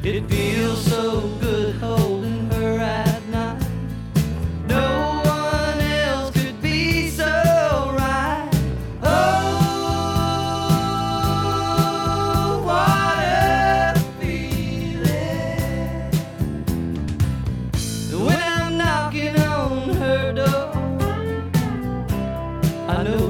It feels so good holding her at night. No one else could be so right. Oh, what a feeling when I'm knocking on her door. I know